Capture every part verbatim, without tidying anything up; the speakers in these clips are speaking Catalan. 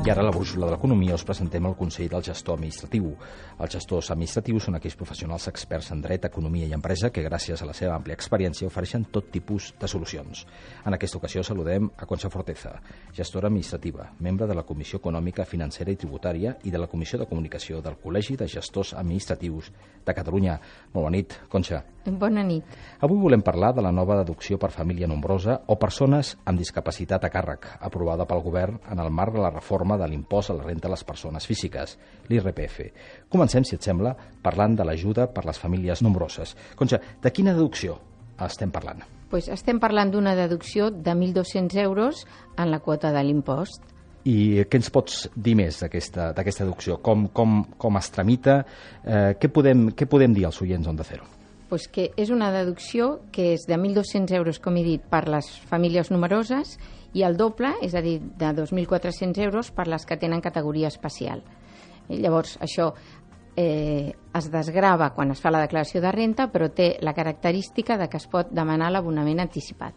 I ara a la brúixola de l'economia us presentem el Consell del Gestor Administratiu. Els gestors administratius són aquells professionals experts en dret, economia i empresa que gràcies a la seva àmplia experiència ofereixen tot tipus de solucions. En aquesta ocasió saludem a Concha Forteza, gestora administrativa, membre de la Comissió Econòmica, Financera i Tributària i de la Comissió de Comunicació del Col·legi de Gestors Administratius de Catalunya. Molt bona nit, Concha. Bona nit. Avui volem parlar de la nova deducció per família nombrosa o persones amb discapacitat a càrrec, aprovada pel Govern en el marc de la reforma de l'impost a la renta a les persones físiques, l'I R P F. Comencem, si et sembla, parlant de l'ajuda per les famílies nombroses. Concha, de quina deducció estem parlant? Pues estem parlant d'una deducció de mil dos-cents euros en la quota de l'impost. I què ens pots dir més d'aquesta deducció? Com, com, com es tramita? Eh, què, podem, què podem dir als oients d'Onda Cero? Pues que és una deducció que és de mil dos-cents euros, com he dit, per les famílies numeroses i el doble, és a dir, de dos mil quatre-cents euros per les que tenen categoria especial. I llavors, això eh, es desgrava quan es fa la declaració de renta, però té la característica de que es pot demanar l'abonament anticipat.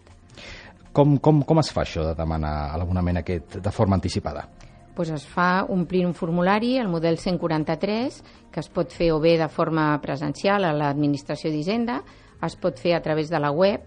Com, com, com es fa això de demanar l'abonament aquest de forma anticipada? Pues es fa omplint un formulari, el model cent quaranta-tres, que es pot fer o bé de forma presencial a l'administració d'Hisenda, es pot fer a través de la web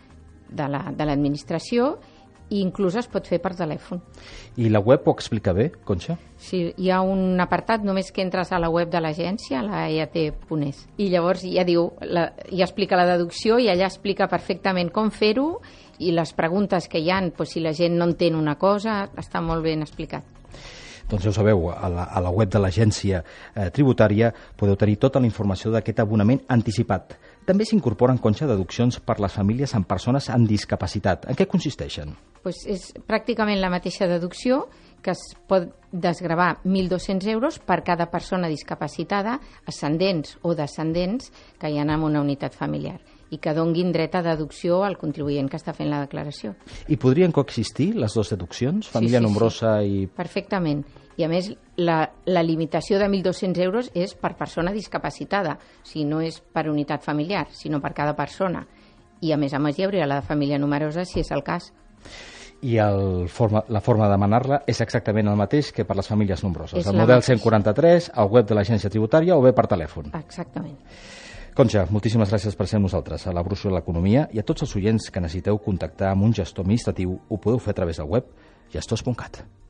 de l'administració la, i inclús es pot fer per telèfon. I la web ho explica bé, Concha? Sí, hi ha un apartat només que entres a la web de l'agència, la e a te punt es, i llavors ja diu, la, ja explica la deducció i allà explica perfectament com fer-ho i les preguntes que hi ha, pues, si la gent no entén una cosa, està molt ben explicat. Doncs ja ho sabeu, a la, a la web de l'agència eh, tributària podeu tenir tota la informació d'aquest abonament anticipat. També s'incorporen, Concha, deduccions per les famílies amb persones amb discapacitat. En què consisteixen? Pues és pràcticament la mateixa deducció, que es pot desgravar mil dos-cents euros per cada persona discapacitada, ascendents o descendents, que hi ha en una unitat familiar i que donguin dret a deducció al contribuent que està fent la declaració. I podrien coexistir les dues deduccions, família sí, sí, nombrosa sí. i... Perfectament. I a més, la, la limitació de mil dos-cents euros és per persona discapacitada, o sigui, no és per unitat familiar, sinó per cada persona. I a més a més hi hauria la de família numerosa, si és el cas. I el forma, la forma de demanar-la és exactament el mateix que per les famílies nombroses. És el model mateixa. cent quaranta-tres, el web de l'agència tributària o bé per telèfon. Exactament. Concha, moltíssimes gràcies per ser amb nosaltres a la brúixola de l'economia i a tots els oients que necessiteu contactar amb un gestor administratiu ho podeu fer a través del web gestors punt cat.